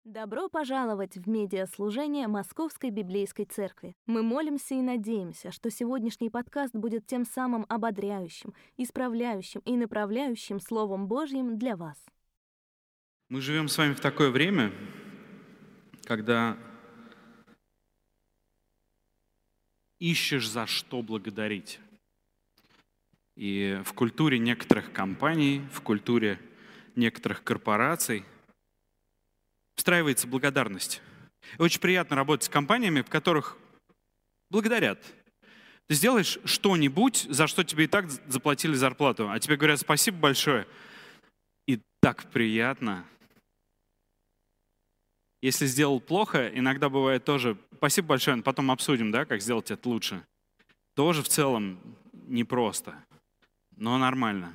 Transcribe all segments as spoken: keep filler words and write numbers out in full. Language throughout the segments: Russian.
Добро пожаловать в медиаслужение Московской Библейской Церкви. Мы молимся и надеемся, что сегодняшний подкаст будет тем самым ободряющим, исправляющим и направляющим Словом Божьим для вас. Мы живем с вами в такое время, когда ищешь, за что благодарить. И в культуре некоторых компаний, в культуре некоторых корпораций встраивается благодарность. И очень приятно работать с компаниями, в которых благодарят. Ты сделаешь что-нибудь, за что тебе и так заплатили зарплату, а тебе говорят спасибо большое. И так приятно. Если сделал плохо, иногда бывает тоже спасибо большое, но потом обсудим, да, как сделать это лучше. Тоже в целом непросто, но нормально.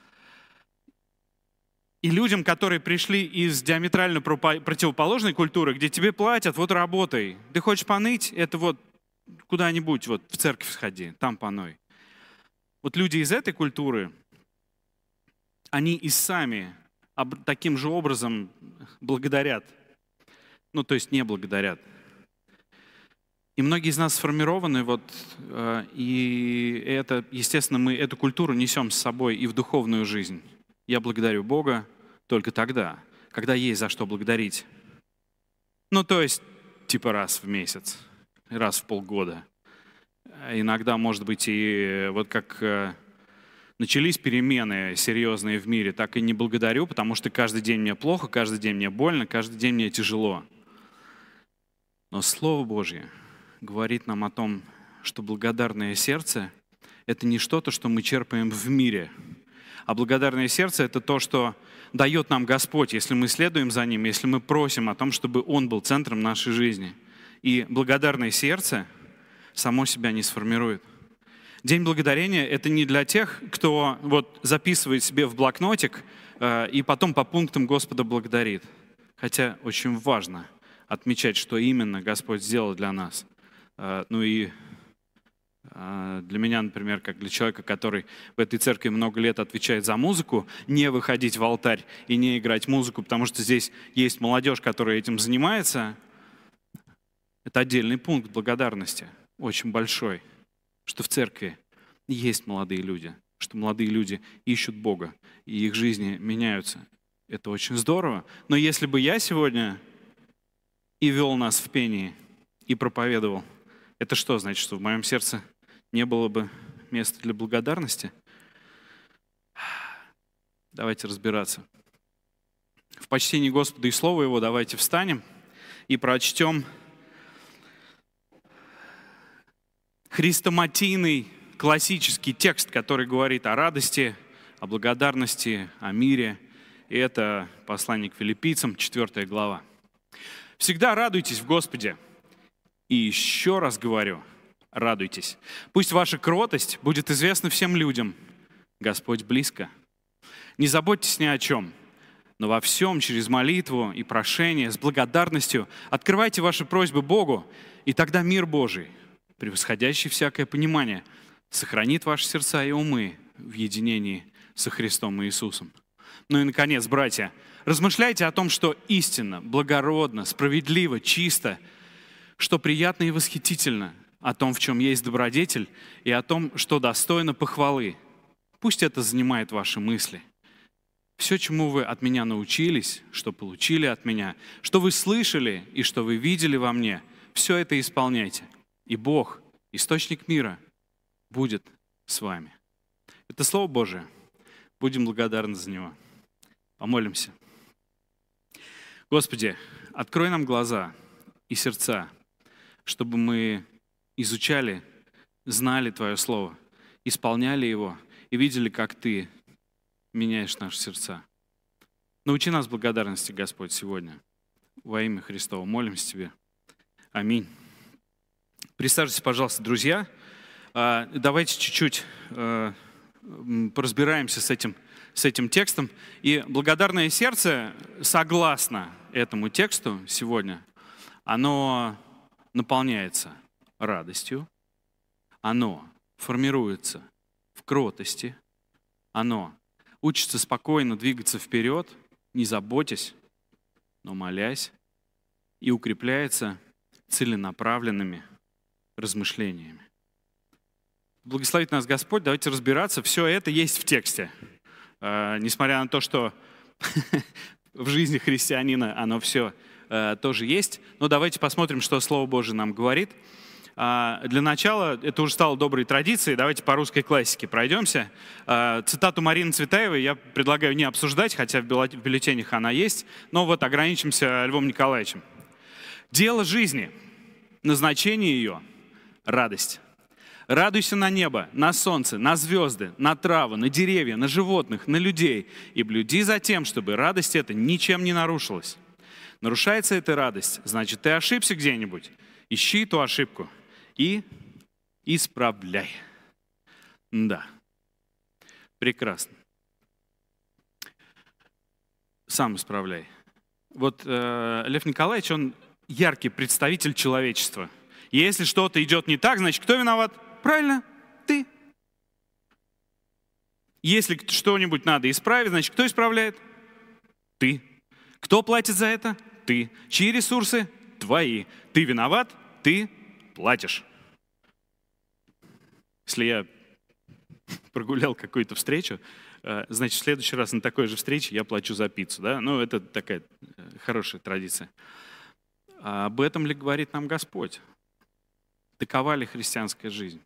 И людям, которые пришли из диаметрально противоположной культуры, где тебе платят, вот работай. Ты хочешь поныть, это вот куда-нибудь, вот в церковь сходи, там поной. Вот люди из этой культуры, они и сами таким же образом благодарят. Ну, то есть не благодарят. И многие из нас сформированы, вот, и это, естественно, мы эту культуру несем с собой и в духовную жизнь. Я благодарю Бога только тогда, когда есть за что благодарить. Ну, то есть, типа раз в месяц, раз в полгода. Иногда, может быть, и вот как начались перемены серьезные в мире, так и не благодарю, потому что каждый день мне плохо, каждый день мне больно, каждый день мне тяжело. Но Слово Божье говорит нам о том, что благодарное сердце — это не что-то, что мы черпаем в мире, а благодарное сердце — это то, что дает нам Господь, если мы следуем за Ним, если мы просим о том, чтобы Он был центром нашей жизни. И благодарное сердце само себя не сформирует. День благодарения — это не для тех, кто вот записывает себе в блокнотик э, и потом по пунктам Господа благодарит. Хотя очень важно отмечать, что именно Господь сделал для нас. Э, ну и для меня, например, как для человека, который в этой церкви много лет отвечает за музыку, не выходить в алтарь и не играть музыку, потому что здесь есть молодежь, которая этим занимается, это отдельный пункт благодарности, очень большой, что в церкви есть молодые люди, что молодые люди ищут Бога, и их жизни меняются. Это очень здорово. Но если бы я сегодня и вел нас в пении, и проповедовал, это что значит, что в моем сердце не было бы места для благодарности? Давайте разбираться. В почтении Господа и Слова Его давайте встанем и прочтем хрестоматийный классический текст, который говорит о радости, о благодарности, о мире. И это послание к Филиппийцам, четвёртая глава. «Всегда радуйтесь в Господе. И еще раз говорю, радуйтесь. Пусть ваша кротость будет известна всем людям. Господь близко. Не заботьтесь ни о чем, но во всем через молитву и прошение с благодарностью открывайте ваши просьбы Богу, и тогда мир Божий, превосходящий всякое понимание, сохранит ваши сердца и умы в единении со Христом и Иисусом». Ну и, наконец, братья, размышляйте о том, что истинно, благородно, справедливо, чисто, что приятно и восхитительно, о том, в чем есть добродетель, и о том, что достойно похвалы. Пусть это занимает ваши мысли. Все, чему вы от меня научились, что получили от меня, что вы слышали и что вы видели во мне, все это исполняйте. И Бог, источник мира, будет с вами. Это Слово Божие. Будем благодарны за него. Помолимся. Господи, открой нам глаза и сердца, чтобы мы изучали, знали Твое Слово, исполняли его и видели, как Ты меняешь наши сердца. Научи нас благодарности, Господь, сегодня. Во имя Христова молимся Тебе. Аминь. Присаживайтесь, пожалуйста, друзья. Давайте чуть-чуть поразбираемся с этим, с этим текстом. И благодарное сердце, согласно этому тексту сегодня, оно наполняется радостью, оно формируется в кротости, оно учится спокойно двигаться вперед, не заботясь, но молясь, и укрепляется целенаправленными размышлениями. Благословит нас Господь. Давайте разбираться. Все это есть в тексте. Э, несмотря на то, что в жизни христианина оно все э, тоже есть. Но давайте посмотрим, что Слово Божие нам говорит. Э, для начала, это уже стало доброй традицией, давайте по русской классике пройдемся. Э, цитату Марины Цветаевой я предлагаю не обсуждать, хотя в бюллетенях она есть, но вот ограничимся Львом Николаевичем. «Дело жизни, назначение ее — радость. Радуйся на небо, на солнце, на звезды, на травы, на деревья, на животных, на людей, и блюди за тем, чтобы радость эта ничем не нарушилась. Нарушается эта радость, значит, ты ошибся где-нибудь. Ищи эту ошибку и исправляй». Да, прекрасно. Сам исправляй. Вот э, Лев Николаевич, он яркий представитель человечества. Если что-то идет не так, значит, кто виноват? Правильно, ты. Если что-нибудь надо исправить, значит, кто исправляет? Ты. Кто платит за это? Ты. Чьи ресурсы? Твои. Ты виноват, ты платишь. Если я прогулял какую-то встречу, значит, в следующий раз на такой же встрече я плачу за пиццу. Да? Ну, это такая хорошая традиция. А об этом ли говорит нам Господь? Такова ли христианская жизнь?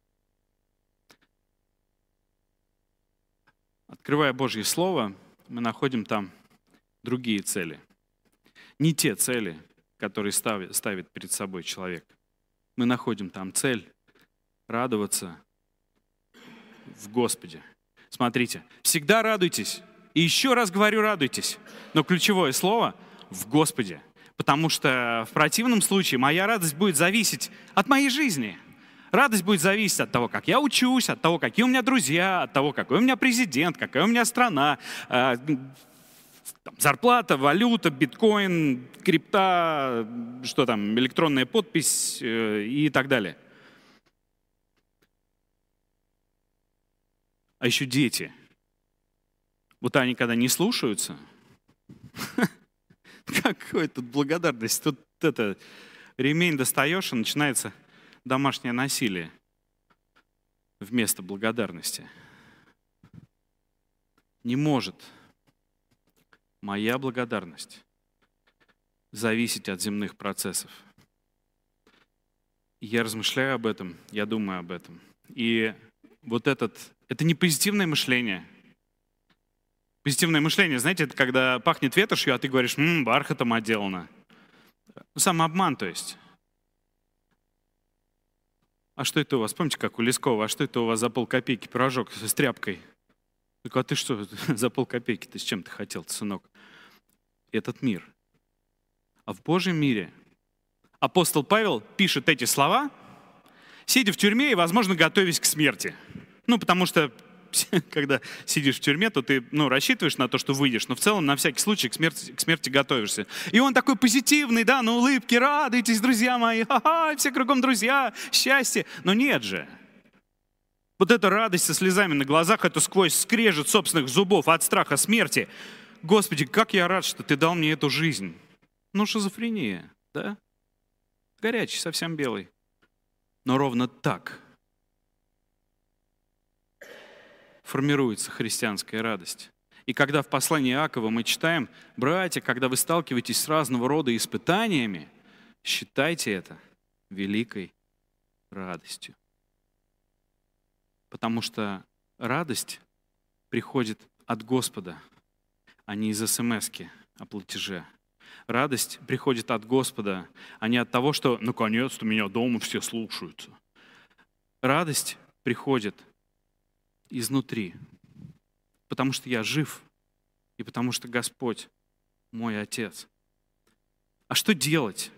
Открывая Божье Слово, мы находим там другие цели. Не те цели, которые ставит, ставит перед собой человек. Мы находим там цель радоваться в Господе. Смотрите, всегда радуйтесь. И еще раз говорю, радуйтесь. Но ключевое слово — в Господе. Потому что в противном случае моя радость будет зависеть от моей жизни. Радость будет зависеть от того, как я учусь, от того, какие у меня друзья, от того, какой у меня президент, какая у меня страна, э, там, зарплата, валюта, биткоин, крипта, что там, электронная подпись э, и так далее. А еще дети. Вот они когда не слушаются, какая тут благодарность. Тут это, ремень достаешь, и начинается домашнее насилие вместо благодарности. Не может моя благодарность зависеть от земных процессов. Я размышляю об этом, я думаю об этом. И вот этот, это не позитивное мышление. Позитивное мышление, знаете, это когда пахнет ветошью, а ты говоришь, м-м, бархатом отделано. Самообман, то есть. А что это у вас? Помните, как у Лескова, а что это у вас за полкопейки пирожок с тряпкой? Так, а ты что, за полкопейки ты с чем ты хотел, сынок? Этот мир. А в Божьем мире апостол Павел пишет эти слова, сидя в тюрьме и, возможно, готовясь к смерти. Ну, потому что, когда сидишь в тюрьме, то ты, ну, рассчитываешь на то, что выйдешь, но в целом на всякий случай к смерти, к смерти готовишься. И он такой позитивный, да, на улыбке, радуйтесь, друзья мои, ха-ха, все кругом друзья, счастье. Но нет же. Вот эта радость со слезами на глазах, это сквозь скрежет собственных зубов от страха смерти. Господи, как я рад, что ты дал мне эту жизнь. Ну, шизофрения, да? Горячий, совсем белый. Но ровно так формируется христианская радость. И когда в послании Иакова мы читаем, братья, когда вы сталкиваетесь с разного рода испытаниями, считайте это великой радостью. Потому что радость приходит от Господа, а не из эс-эм-эски о платеже. Радость приходит от Господа, а не от того, что наконец-то меня дома все слушаются. Радость приходит изнутри, потому что я жив, и потому что Господь мой Отец. А что делать?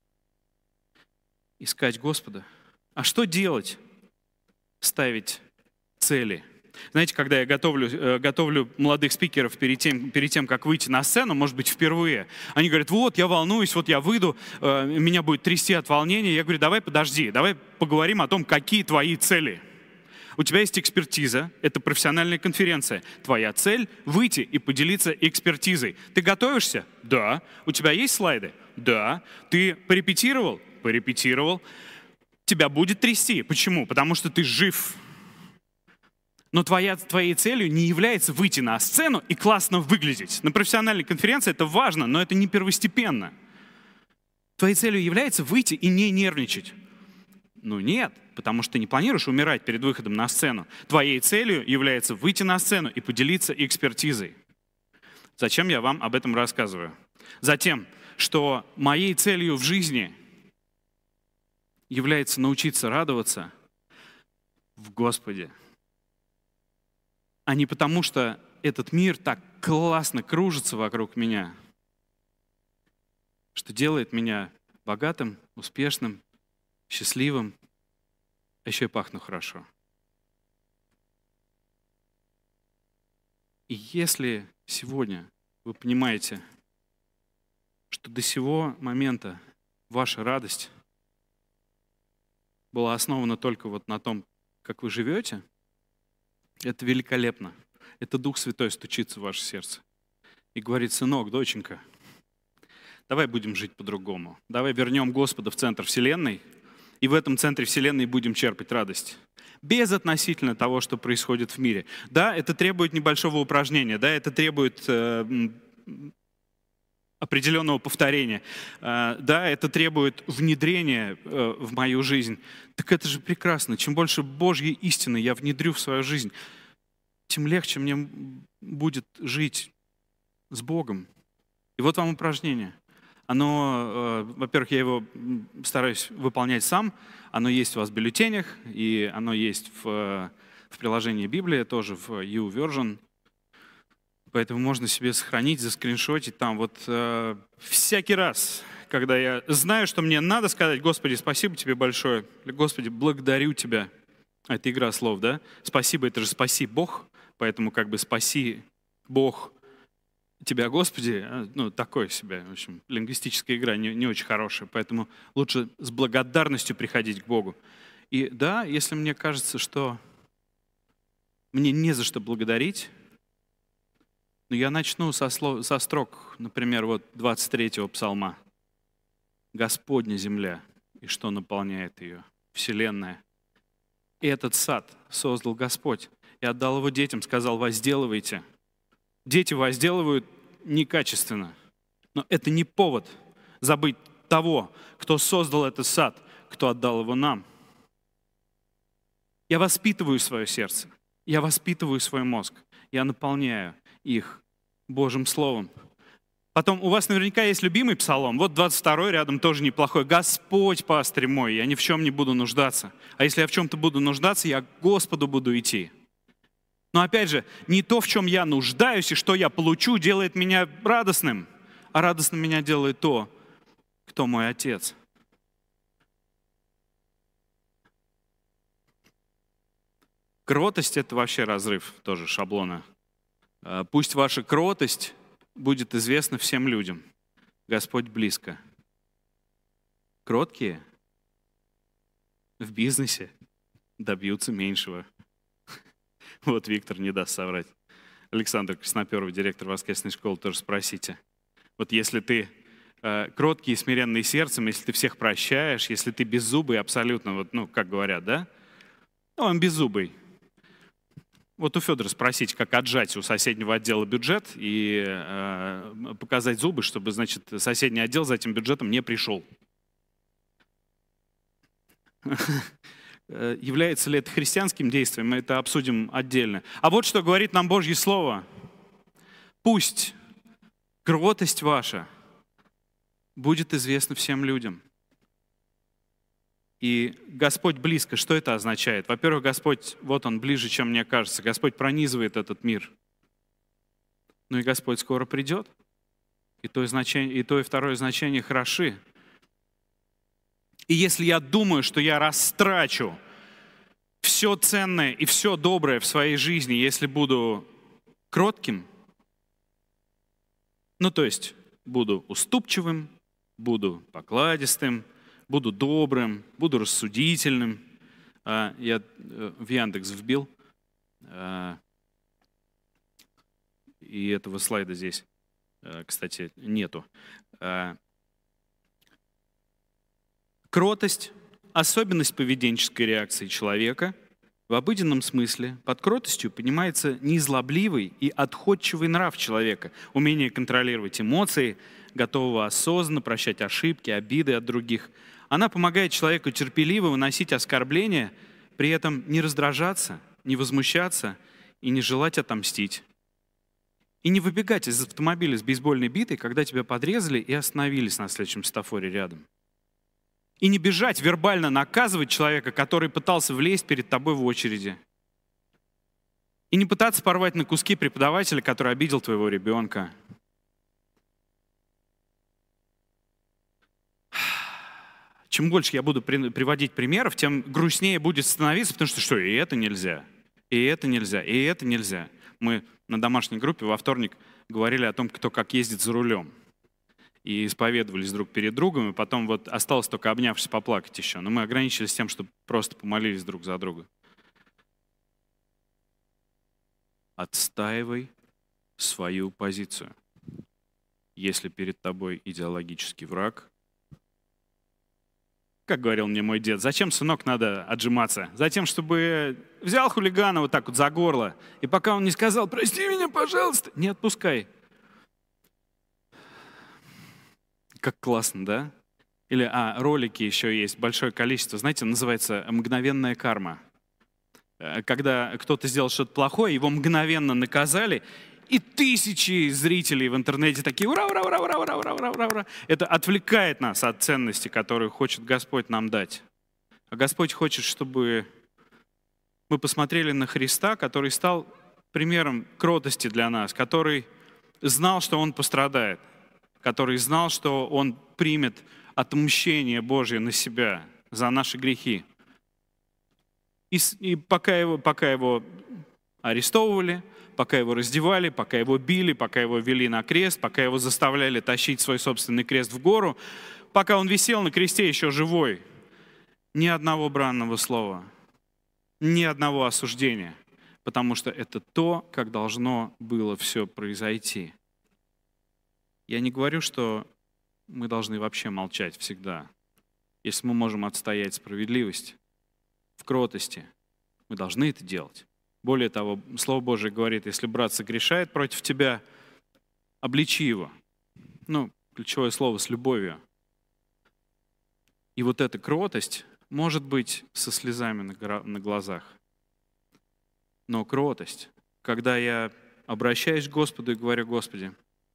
Искать Господа. А что делать? Ставить цели. Знаете, когда я готовлю, готовлю молодых спикеров перед тем, перед тем, как выйти на сцену, может быть, впервые, они говорят, вот, я волнуюсь, вот я выйду, меня будет трясти от волнения. Я говорю, давай подожди, давай поговорим о том, какие твои цели. У тебя есть экспертиза, это профессиональная конференция. Твоя цель — выйти и поделиться экспертизой. Ты готовишься? Да. У тебя есть слайды? Да. Ты порепетировал? Порепетировал. Тебя будет трясти. Почему? Потому что ты жив. Но твоя, твоей целью не является выйти на сцену и классно выглядеть. На профессиональной конференции это важно, но это не первостепенно. Твоей целью является выйти и не нервничать. Ну нет, потому что ты не планируешь умирать перед выходом на сцену. Твоей целью является выйти на сцену и поделиться экспертизой. Зачем я вам об этом рассказываю? Затем, что моей целью в жизни является научиться радоваться в Господе. А не потому, что этот мир так классно кружится вокруг меня, что делает меня богатым, успешным, счастливым, а еще и пахну хорошо. И если сегодня вы понимаете, что до сего момента ваша радость была основана только вот на том, как вы живете, это великолепно. Это Дух Святой стучится в ваше сердце и говорит: сынок, доченька, давай будем жить по-другому. Давай вернем Господа в центр Вселенной, и в этом центре Вселенной будем черпать радость. Без относительно того, что происходит в мире. Да, это требует небольшого упражнения, да, это требует э, определенного повторения. Э, да, это требует внедрения э, в мою жизнь. Так это же прекрасно. Чем больше Божьей истины я внедрю в свою жизнь, тем легче мне будет жить с Богом. И вот вам упражнение. Оно, э, во-первых, я его стараюсь выполнять сам. Оно есть у вас в бюллетенях, и оно есть в, в приложении Библия, тоже в YouVersion. Поэтому можно себе сохранить, заскриншотить там. Вот э, всякий раз, когда я знаю, что мне надо сказать: Господи, спасибо тебе большое. Господи, благодарю тебя. Это игра слов, да? Спасибо, это же спаси Бог. Поэтому как бы спаси Бог тебя, Господи, ну, такое себе, в общем, лингвистическая игра не, не очень хорошая, поэтому лучше с благодарностью приходить к Богу. И да, если мне кажется, что мне не за что благодарить, но я начну со, слов, со строк, например, вот двадцать третьего псалма. «Господня земля, и что наполняет ее? Вселенная. И этот сад создал Господь, и отдал его детям, сказал: возделывайте». Дети возделывают некачественно, но это не повод забыть того, кто создал этот сад, кто отдал его нам. Я воспитываю свое сердце, я воспитываю свой мозг, я наполняю их Божьим Словом. Потом у вас наверняка есть любимый псалом, вот двадцать второй рядом тоже неплохой. «Господь, пастырь мой, я ни в чем не буду нуждаться». А если я в чем-то буду нуждаться, я к Господу буду идти. Но опять же, не то, в чем я нуждаюсь и что я получу, делает меня радостным, а радостным меня делает то, кто мой Отец. Кротость — это вообще разрыв тоже шаблона. Пусть ваша кротость будет известна всем людям. Господь близко. Кроткие в бизнесе добьются меньшего. Вот Виктор не даст соврать. Александр Красноперов, директор воскресной школы, тоже спросите. Вот если ты э, кроткий и смиренный сердцем, если ты всех прощаешь, если ты беззубый абсолютно, вот, ну, как говорят, да? Ну, он беззубый. Вот у Федора спросите, как отжать у соседнего отдела бюджет и э, показать зубы, чтобы, значит, соседний отдел за этим бюджетом не пришел. Является ли это христианским действием, мы это обсудим отдельно. А вот что говорит нам Божье Слово. Пусть кротость ваша будет известна всем людям. И Господь близко. Что это означает? Во-первых, Господь, вот Он ближе, чем мне кажется. Господь пронизывает этот мир. Ну и Господь скоро придет. И то и, значение, и то, и второе значение хороши. И если я думаю, что я растрачу все ценное и все доброе в своей жизни, если буду кротким, ну то есть буду уступчивым, буду покладистым, буду добрым, буду рассудительным, А, Я э, в Яндекс вбил, а, и этого слайда здесь, э, кстати, нету. А, Кротость — особенность поведенческой реакции человека. В обыденном смысле под кротостью понимается незлобливый и отходчивый нрав человека, умение контролировать эмоции, готового осознанно прощать ошибки, обиды от других. Она помогает человеку терпеливо выносить оскорбления, при этом не раздражаться, не возмущаться и не желать отомстить. И не выбегать из автомобиля с бейсбольной битой, когда тебя подрезали и остановились на следующем светофоре рядом. И не бежать вербально наказывать человека, который пытался влезть перед тобой в очереди. И не пытаться порвать на куски преподавателя, который обидел твоего ребенка. Чем больше я буду при- приводить примеров, тем грустнее будет становиться, потому что что, и это нельзя, и это нельзя, и это нельзя. Мы на домашней группе во вторник говорили о том, кто как ездит за рулем. И исповедовались друг перед другом, и потом вот осталось только обнявшись поплакать еще. Но мы ограничились тем, что просто помолились друг за друга. Отстаивай свою позицию. Если перед тобой идеологический враг, как говорил мне мой дед, зачем, сынок, надо отжиматься? Затем, чтобы взял хулигана вот так вот за горло, и пока он не сказал, прости меня, пожалуйста, не отпускай. Как классно, да? Или, а, ролики еще есть, большое количество, знаете, называется «Мгновенная карма». Когда кто-то сделал что-то плохое, его мгновенно наказали, и тысячи зрителей в интернете такие «Ура, ура, ура, ура, ура, ура, ура, ура, ура». Это отвлекает нас от ценности, которую хочет Господь нам дать. А Господь хочет, чтобы мы посмотрели на Христа, который стал примером кротости для нас, который знал, что Он пострадает, который знал, что Он примет отмщение Божье на себя за наши грехи. И, и пока, его, пока его арестовывали, пока его раздевали, пока его били, пока его вели на крест, пока его заставляли тащить свой собственный крест в гору, пока он висел на кресте еще живой, ни одного бранного слова, ни одного осуждения, потому что это то, как должно было все произойти. Я не говорю, что мы должны вообще молчать всегда. Если мы можем отстоять справедливость в кротости, мы должны это делать. Более того, Слово Божие говорит, если брат согрешает против тебя, обличи его. Ну, ключевое слово с любовью. И вот эта кротость может быть со слезами на глазах. Но кротость, когда я обращаюсь к Господу и говорю: Господи,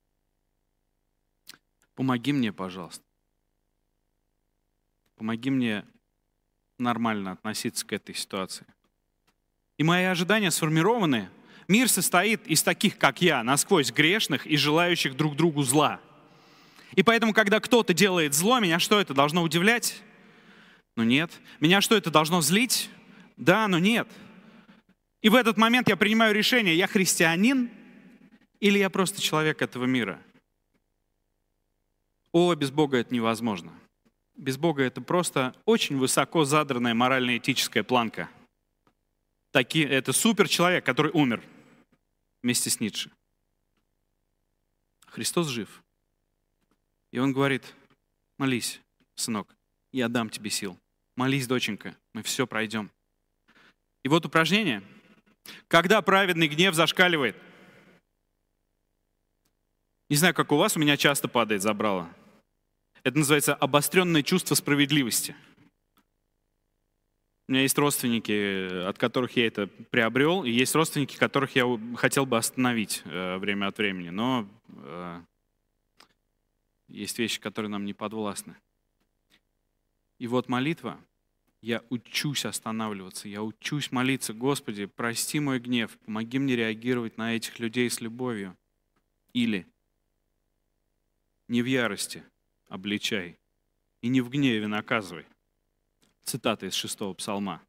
помоги мне, пожалуйста. Помоги мне нормально относиться к этой ситуации. И мои ожидания сформированы. Мир состоит из таких, как я, насквозь грешных и желающих друг другу зла. И поэтому, когда кто-то делает зло, меня что, это должно удивлять? Ну нет. Меня что, это должно злить? Да, но нет. И в этот момент я принимаю решение, я христианин или я просто человек этого мира? О, без Бога это невозможно. Без Бога это просто очень высоко задранная морально-этическая планка. Такие, это суперчеловек, который умер вместе с Ницше. Христос жив. И Он говорит: молись, сынок, я дам тебе сил. Молись, доченька, мы все пройдем. И вот упражнение. Когда праведный гнев зашкаливает. Не знаю, как у вас, у меня часто падает забрало. Это называется обостренное чувство справедливости. У меня есть родственники, от которых я это приобрел, и есть родственники, которых я хотел бы остановить э, время от времени. Но э, есть вещи, которые нам не подвластны. И вот молитва. Я учусь останавливаться, я учусь молиться: Господи, прости мой гнев, помоги мне реагировать на этих людей с любовью. Или не в ярости обличай и не в гневе наказывай. Цитата из шестого псалма.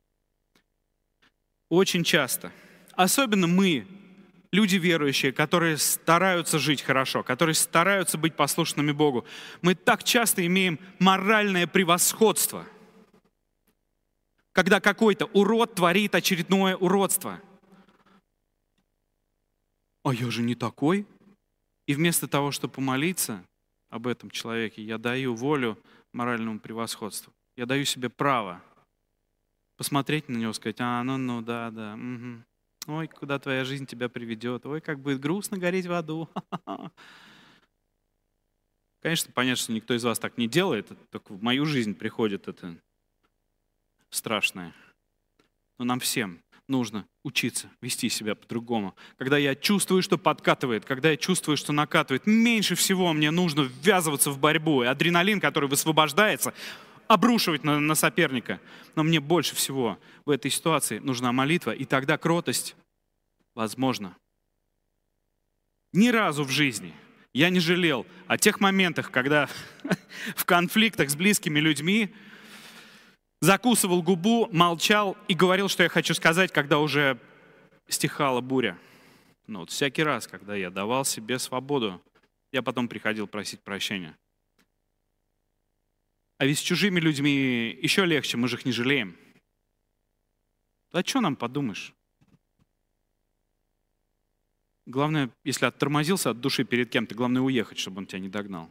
Очень часто, особенно мы, люди верующие, которые стараются жить хорошо, которые стараются быть послушными Богу, мы так часто имеем моральное превосходство. когда какой-то урод творит очередное уродство. А я же не такой. И вместо того, чтобы помолиться об этом человеке, я даю волю моральному превосходству. Я даю себе право посмотреть на него, сказать: а, ну, ну, да, да, угу. Ой, куда твоя жизнь тебя приведет. Ой, как будет грустно гореть в аду. Конечно, понятно, что никто из вас так не делает. Только в мою жизнь приходит это страшное. Но нам всем нужно учиться вести себя по-другому. Когда я чувствую, что подкатывает, когда я чувствую, что накатывает, меньше всего мне нужно ввязываться в борьбу. И адреналин, который высвобождается, обрушивать на, на соперника. Но мне больше всего в этой ситуации нужна молитва, и тогда кротость возможна. Ни разу в жизни я не жалел о тех моментах, когда в конфликтах с близкими людьми закусывал губу, молчал и говорил, что я хочу сказать, когда уже стихала буря. Но вот всякий раз, когда я давал себе свободу, я потом приходил просить прощения. А ведь с чужими людьми еще легче, мы же их не жалеем. А что нам подумаешь? Главное, если оттормозился от души перед кем-то, главное уехать, чтобы он тебя не догнал.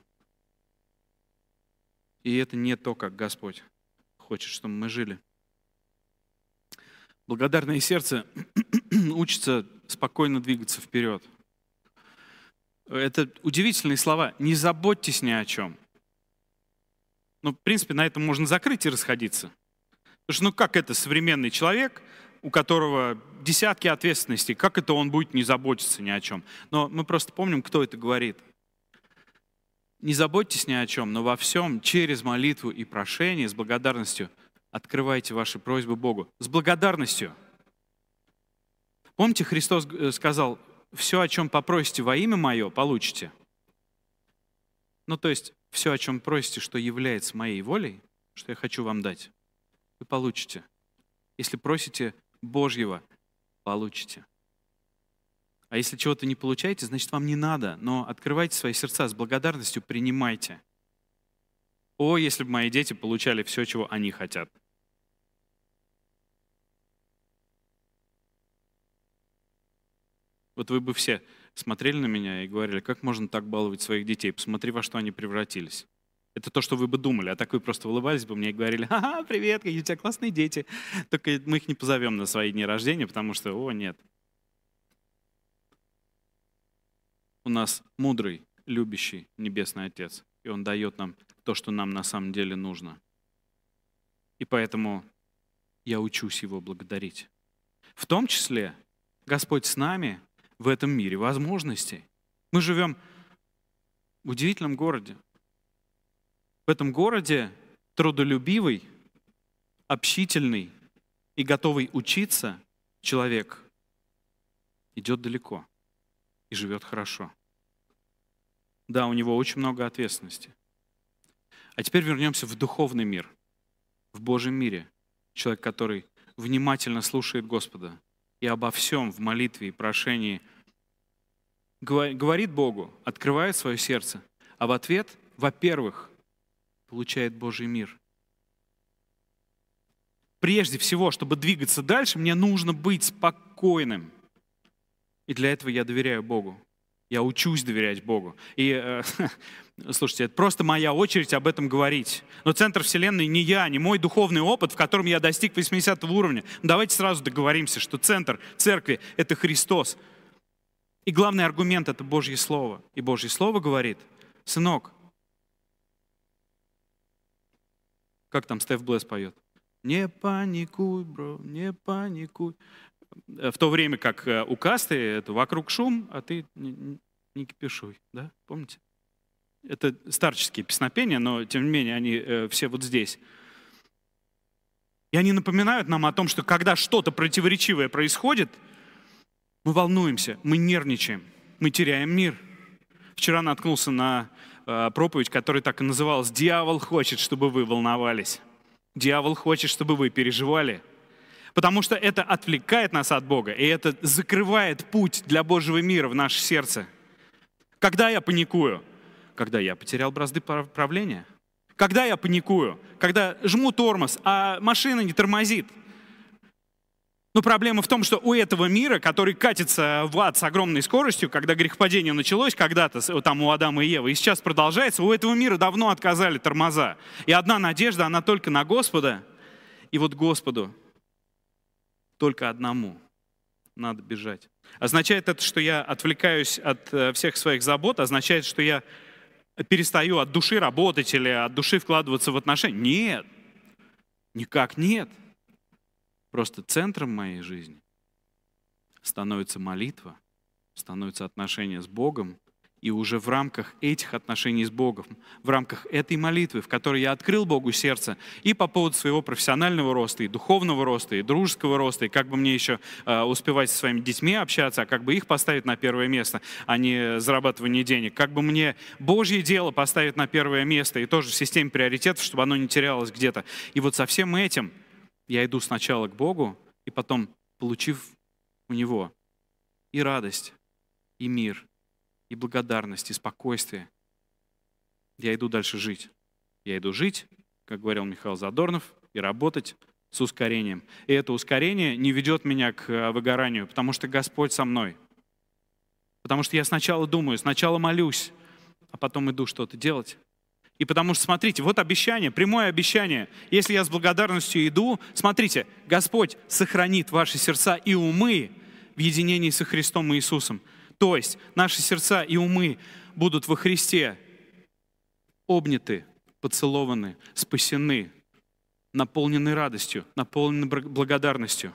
И это не то, как Господь хочет, чтобы мы жили. Благодарное сердце учится спокойно двигаться вперед. Это удивительные слова. Не заботьтесь ни о чем. Ну, в принципе, на этом можно закрыть и расходиться. Потому что, ну, как это современный человек, у которого десятки ответственностей, как это он будет не заботиться ни о чем? Но мы просто помним, кто это говорит. Не заботьтесь ни о чем, но во всем через молитву и прошение с благодарностью открывайте ваши просьбы Богу. С благодарностью. Помните, Христос сказал: все, о чем попросите во имя Мое, получите. Ну, то есть, все, о чем просите, что является моей волей, что я хочу вам дать, вы получите. Если просите Божьего, получите. А если чего-то не получаете, значит, вам не надо. Но открывайте свои сердца с благодарностью, принимайте. О, если бы мои дети получали все, чего они хотят. Вот вы бы все смотрели на меня и говорили: как можно так баловать своих детей? Посмотри, во что они превратились. Это то, что вы бы думали, а так вы просто улыбались бы мне и говорили: ага, привет, какие у тебя классные дети. Только мы их не позовем на свои дни рождения, потому что, о, нет. У нас мудрый, любящий Небесный Отец, и Он дает нам то, что нам на самом деле нужно. И поэтому я учусь Его благодарить. В том числе Господь с нами в этом мире возможностей. Мы живем в удивительном городе. В этом городе трудолюбивый, общительный и готовый учиться человек идет далеко и живет хорошо. Да, у него очень много ответственности. А теперь вернемся в духовный мир, в Божьем мире. Человек, который внимательно слушает Господа и обо всем в молитве и прошении говорит Богу, открывает свое сердце, а в ответ, во-первых, получает Божий мир. Прежде всего, чтобы двигаться дальше, мне нужно быть спокойным. И для этого я доверяю Богу. Я учусь доверять Богу. И, э, слушайте, это просто моя очередь об этом говорить. Но центр Вселенной не я, не мой духовный опыт, в котором я достиг восьмидесятого уровня. Давайте сразу договоримся, что центр церкви — это Христос. И главный аргумент — это Божье Слово. И Божье Слово говорит: сынок, как там Стеф Блесс поет? Не паникуй, бро, не паникуй. В то время как у касты это вокруг шум, а ты не, не кипишуй. Да? Помните? Это старческие песнопения, но тем не менее они э, все вот здесь. И они напоминают нам о том, что когда что-то противоречивое происходит, мы волнуемся, мы нервничаем, мы теряем мир. Вчера наткнулся на э, проповедь, которая так и называлась: «Дьявол хочет, чтобы вы волновались». Дьявол хочет, чтобы вы переживали. Потому что это отвлекает нас от Бога, и это закрывает путь для Божьего мира в наше сердце. Когда я паникую? Когда я потерял бразды правления. Когда я паникую? Когда жму тормоз, а машина не тормозит. Но проблема в том, что у этого мира, который катится в ад с огромной скоростью, когда грехопадение началось когда-то, там у Адама и Евы, и сейчас продолжается, у этого мира давно отказали тормоза. И одна надежда, она только на Господа. И вот Господу только одному надо бежать. Означает это, что я отвлекаюсь от всех своих забот? Означает, что я перестаю от души работать или от души вкладываться в отношения? Нет, никак нет. Просто центром моей жизни становится молитва, становится отношение с Богом, и уже в рамках этих отношений с Богом, в рамках этой молитвы, в которой я открыл Богу сердце и по поводу своего профессионального роста, и духовного роста, и дружеского роста, и как бы мне еще э, успевать со своими детьми общаться, а как бы их поставить на первое место, а не зарабатывание денег, как бы мне Божье дело поставить на первое место, и тоже в системе приоритетов, чтобы оно не терялось где-то. И вот со всем этим я иду сначала к Богу, и потом, получив у Него и радость, и мир, и благодарность, и спокойствие, я иду дальше жить. Я иду жить, как говорил Михаил Задорнов, и работать с ускорением. И это ускорение не ведет меня к выгоранию, потому что Господь со мной. Потому что я сначала думаю, сначала молюсь, а потом иду что-то делать. И потому что, смотрите, вот обещание, прямое обещание. Если я с благодарностью иду, смотрите, Господь сохранит ваши сердца и умы в единении со Христом и Иисусом. То есть наши сердца и умы будут во Христе обняты, поцелованы, спасены, наполнены радостью, наполнены благодарностью.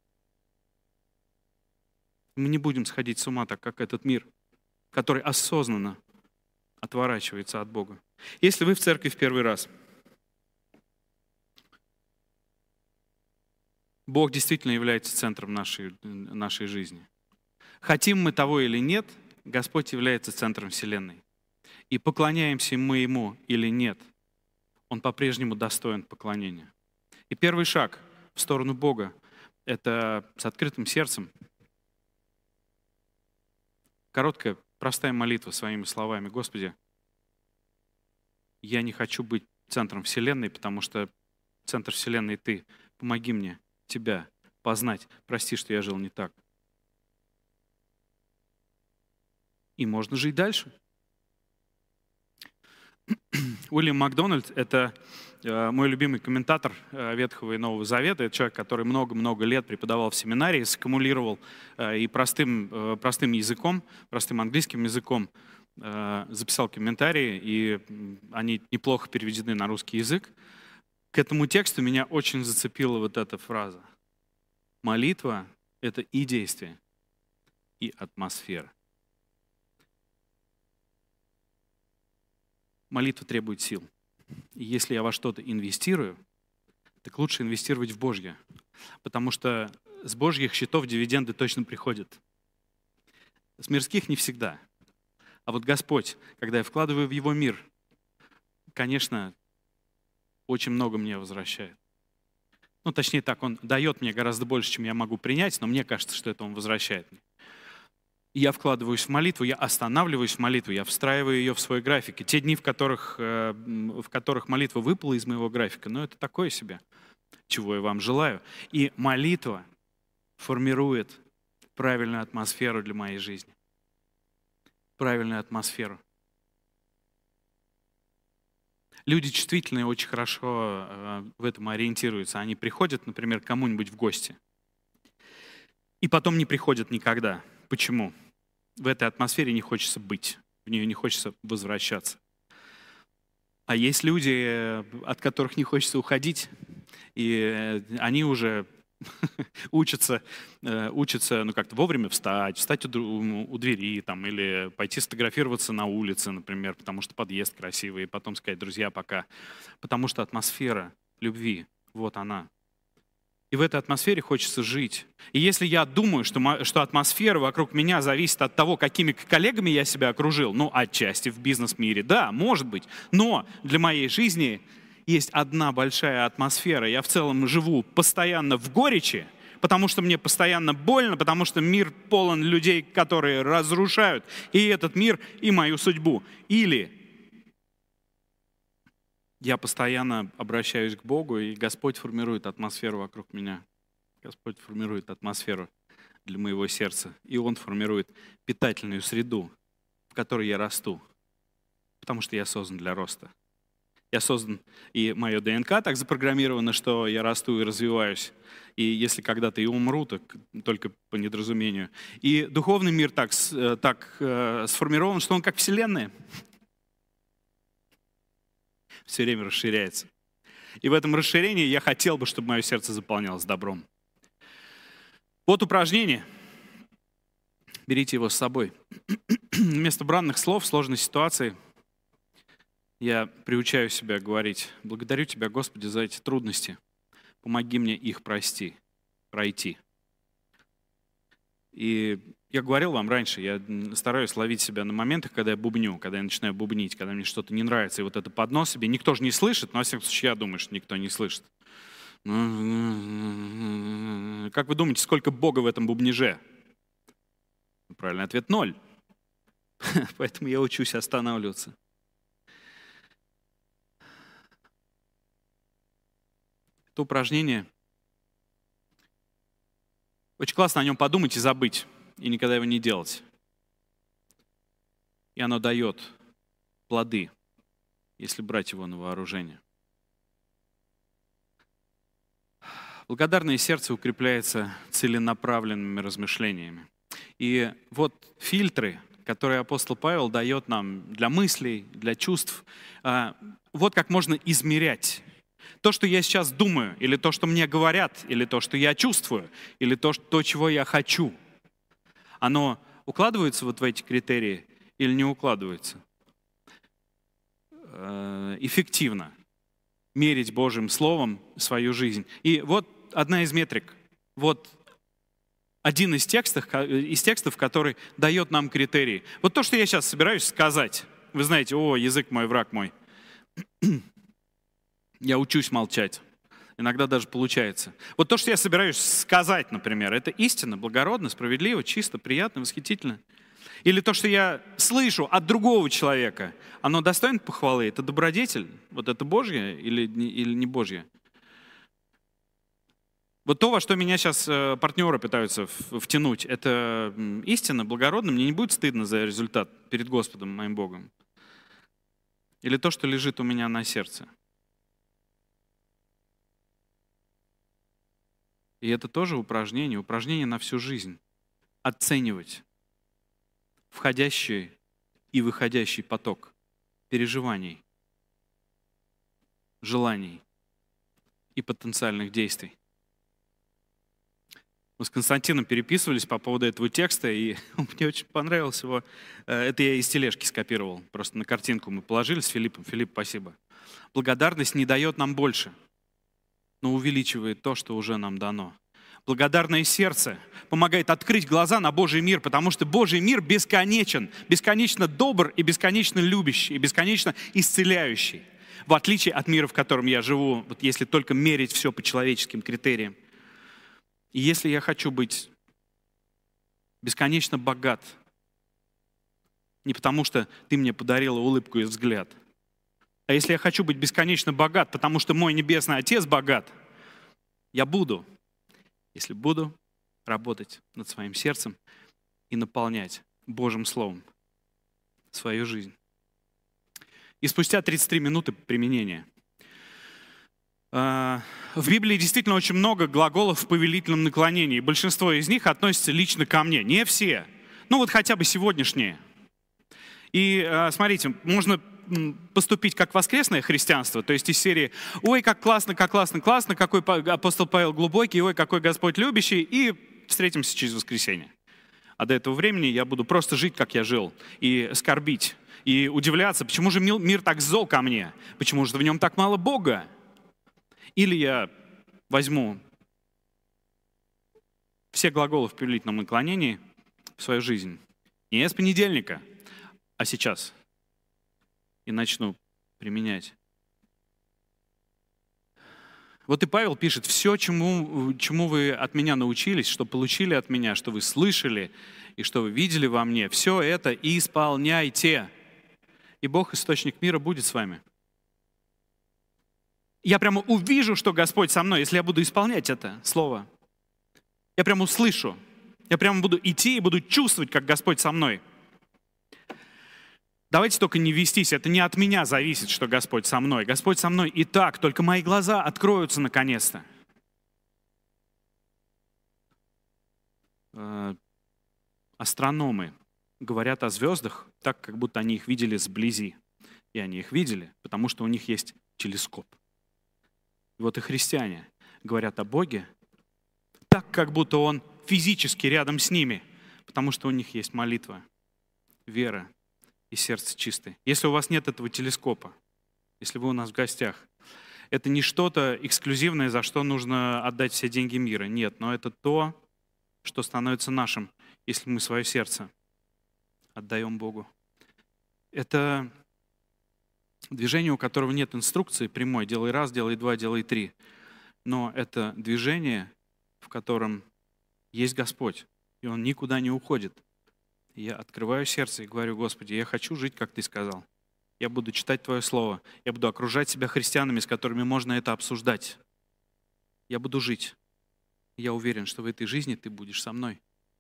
Мы не будем сходить с ума, так как этот мир, который осознанно отворачивается от Бога. Если вы в церкви в первый раз, Бог действительно является центром нашей, нашей жизни. Хотим мы того или нет, Господь является центром вселенной. И поклоняемся мы Ему или нет, Он по-прежнему достоин поклонения. И первый шаг в сторону Бога — это с открытым сердцем. Короткая, простая молитва своими словами. Господи, я не хочу быть центром вселенной, потому что центр вселенной Ты. Помоги мне Тебя познать. Прости, что я жил не так. И можно жить дальше. Уильям Макдональд — это мой любимый комментатор Ветхого и Нового Завета. Это человек, который много-много лет преподавал в семинарии, саккумулировал и простым, простым языком, простым английским языком записал комментарии, и они неплохо переведены на русский язык. К этому тексту меня очень зацепила вот эта фраза. Молитва — это и действие, и атмосфера. Молитва требует сил. И если я во что-то инвестирую, так лучше инвестировать в Божье. Потому что с Божьих счетов дивиденды точно приходят. С мирских не всегда. А вот Господь, когда я вкладываю в Его мир, конечно, очень много мне возвращает. Ну, точнее так, Он дает мне гораздо больше, чем я могу принять, но мне кажется, что это Он возвращает мне. И я вкладываюсь в молитву, я останавливаюсь в молитву, я встраиваю ее в свой график. И те дни, в которых, в которых молитва выпала из моего графика, ну, это такое себе, чего я вам желаю. И молитва формирует правильную атмосферу для моей жизни. Правильную атмосферу. Люди чувствительные очень хорошо в этом ориентируются. Они приходят, например, к кому-нибудь в гости. И потом не приходят никогда. Почему? В этой атмосфере не хочется быть, в нее не хочется возвращаться. А есть люди, от которых не хочется уходить, и они уже учатся, учатся ну, как-то вовремя встать, встать у, у двери там, или пойти сфотографироваться на улице, например, потому что подъезд красивый, и потом сказать: друзья, пока. Потому что атмосфера любви, вот она. И в этой атмосфере хочется жить. И если я думаю, что, что атмосфера вокруг меня зависит от того, какими коллегами я себя окружил, ну, отчасти в бизнес-мире, да, может быть. Но для моей жизни есть одна большая атмосфера. Я в целом живу постоянно в горечи, потому что мне постоянно больно, потому что мир полон людей, которые разрушают и этот мир, и мою судьбу. Или я постоянно обращаюсь к Богу, и Господь формирует атмосферу вокруг меня. Господь формирует атмосферу для моего сердца. И Он формирует питательную среду, в которой я расту. Потому что я создан для роста. Я создан, и мое ДНК так запрограммировано, что я расту и развиваюсь. И если когда-то и умру, так только по недоразумению. И духовный мир так, так э, сформирован, что он как Вселенная. Все время расширяется. И в этом расширении я хотел бы, чтобы мое сердце заполнялось добром. Вот упражнение. Берите его с собой. Вместо бранных слов в сложной ситуации я приучаю себя говорить: благодарю Тебя, Господи, за эти трудности. Помоги мне их прости, пройти. И я говорил вам раньше, я стараюсь ловить себя на моментах, когда я бубню, когда я начинаю бубнить, когда мне что-то не нравится, и вот это под нос себе. Никто же не слышит, но, во всяком случае, я думаю, что никто не слышит. Как вы думаете, сколько Бога в этом бубниже? Правильный ответ — ноль. Поэтому я учусь останавливаться. Это упражнение. Очень классно о нем подумать и забыть, и никогда его не делать. И оно дает плоды, если брать его на вооружение. Благодарное сердце укрепляется целенаправленными размышлениями. И вот фильтры, которые апостол Павел дает нам для мыслей, для чувств, вот как можно измерять то, что я сейчас думаю, или то, что мне говорят, или то, что я чувствую, или то, что, то, чего я хочу. Оно укладывается вот в эти критерии или не укладывается? Эффективно мерить Божьим Словом свою жизнь. И вот одна из метрик. Вот один из текстов, из текстов, который дает нам критерии. Вот то, что я сейчас собираюсь сказать. Вы знаете: о, язык мой, враг мой. Я учусь молчать. Иногда даже получается. Вот то, что я собираюсь сказать, например, это истинно, благородно, справедливо, чисто, приятно, восхитительно. Или то, что я слышу от другого человека, оно достойно похвалы, это добродетель, вот это Божье или не, или не Божье. Вот то, во что меня сейчас партнеры пытаются втянуть, это истинно, благородно, мне не будет стыдно за результат перед Господом, моим Богом. Или то, что лежит у меня на сердце. И это тоже упражнение, упражнение на всю жизнь. Оценивать входящий и выходящий поток переживаний, желаний и потенциальных действий. Мы с Константином переписывались по поводу этого текста, и мне очень понравилось его. Это я из тележки скопировал. Просто на картинку мы положили с Филиппом. Филипп, спасибо. Благодарность не дает нам больше, но увеличивает то, что уже нам дано. Благодарное сердце помогает открыть глаза на Божий мир, потому что Божий мир бесконечен, бесконечно добр и бесконечно любящий, и бесконечно исцеляющий. В отличие от мира, в котором я живу, вот если только мерить все по человеческим критериям. И если я хочу быть бесконечно богат, не потому что ты мне подарила улыбку и взгляд, а если я хочу быть бесконечно богат, потому что мой Небесный Отец богат, я буду, если буду работать над своим сердцем и наполнять Божьим Словом свою жизнь. И спустя тридцать три минуты применения. В Библии действительно очень много глаголов в повелительном наклонении. Большинство из них относятся лично ко мне. Не все. Ну вот хотя бы сегодняшние. И смотрите, можно поступить как воскресное христианство, то есть из серии «Ой, как классно, как классно, классно, какой апостол Павел глубокий, ой, какой Господь любящий», и встретимся через воскресенье. А до этого времени я буду просто жить, как я жил, и скорбить, и удивляться, почему же мир так зол ко мне, почему же в нем так мало Бога. Или я возьму все глаголы в повелительном наклонении в свою жизнь, не с понедельника, а сейчас, и начну применять. Вот и Павел пишет: все, чему, чему вы от меня научились, что получили от меня, что вы слышали и что вы видели во мне, все это исполняйте. И Бог, источник мира, будет с вами. Я прямо увижу, что Господь со мной, если я буду исполнять это слово. Я прямо услышу. Я прямо буду идти и буду чувствовать, как Господь со мной. Давайте только не вестись. Это не от меня зависит, что Господь со мной. Господь со мной и так, только мои глаза откроются наконец-то. Астрономы говорят о звездах так, как будто они их видели сблизи. И они их видели, потому что у них есть телескоп. И вот и христиане говорят о Боге так, как будто Он физически рядом с ними, потому что у них есть молитва, вера и сердце чистое. Если у вас нет этого телескопа, если вы у нас в гостях, это не что-то эксклюзивное, за что нужно отдать все деньги мира. Нет, но это то, что становится нашим, если мы свое сердце отдаем Богу. Это движение, у которого нет инструкции прямой. Делай раз, делай два, делай три. Но это движение, в котором есть Господь, и Он никуда не уходит. И я открываю сердце и говорю: Господи, я хочу жить, как Ты сказал. Я буду читать Твое Слово. Я буду окружать себя христианами, с которыми можно это обсуждать. Я буду жить. Я уверен, что в этой жизни Ты будешь со мной.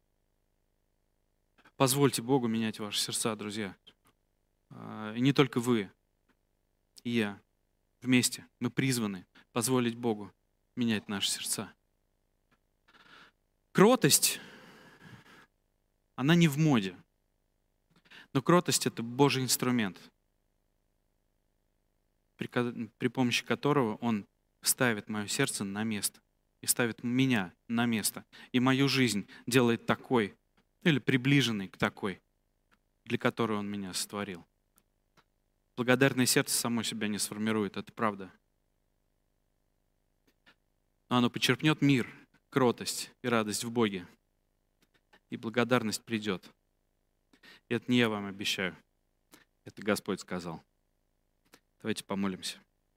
Позвольте Богу менять ваши сердца, друзья. И не только вы, и я. Вместе мы призваны позволить Богу менять наши сердца. Кротость, она не в моде. Но кротость — это Божий инструмент, при, при помощи которого Он ставит мое сердце на место и ставит меня на место. И мою жизнь делает такой, или приближенной к такой, для которой Он меня сотворил. Благодарное сердце само себя не сформирует, это правда. Но оно почерпнет мир, кротость и радость в Боге. И благодарность придет. И это не я вам обещаю. Это Господь сказал. Давайте помолимся.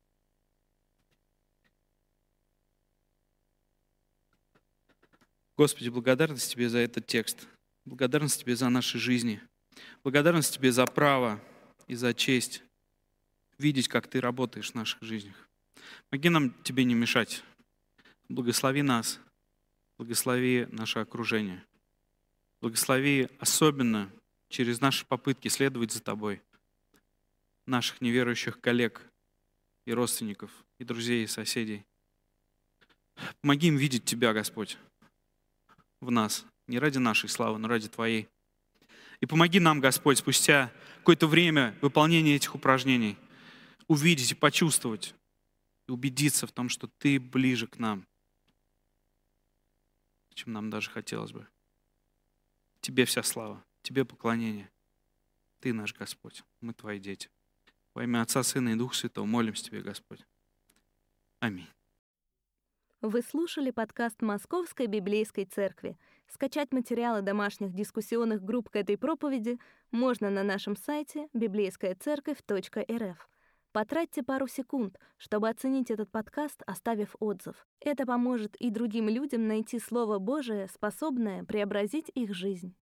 Господи, благодарность Тебе за этот текст. Благодарность Тебе за наши жизни. Благодарность Тебе за право и за честь видеть, как Ты работаешь в наших жизнях. Помоги нам Тебе не мешать. Благослови нас. Благослови наше окружение. Благослови особенно через наши попытки следовать за Тобой наших неверующих коллег и родственников, и друзей, и соседей. Помоги им видеть Тебя, Господь, в нас. Не ради нашей славы, но ради Твоей. И помоги нам, Господь, спустя какое-то время выполнения этих упражнений увидеть и почувствовать, и убедиться в том, что Ты ближе к нам, чем нам даже хотелось бы. Тебе вся слава, Тебе поклонение. Ты наш Господь, мы Твои дети. Во имя Отца, Сына и Духа Святого молимся Тебе, Господь. Аминь. Вы слушали подкаст Московской Библейской Церкви. Скачать материалы домашних дискуссионных групп к этой проповеди можно на нашем сайте библейская церковь точка эр эф. Потратьте пару секунд, чтобы оценить этот подкаст, оставив отзыв. Это поможет и другим людям найти Слово Божие, способное преобразить их жизнь.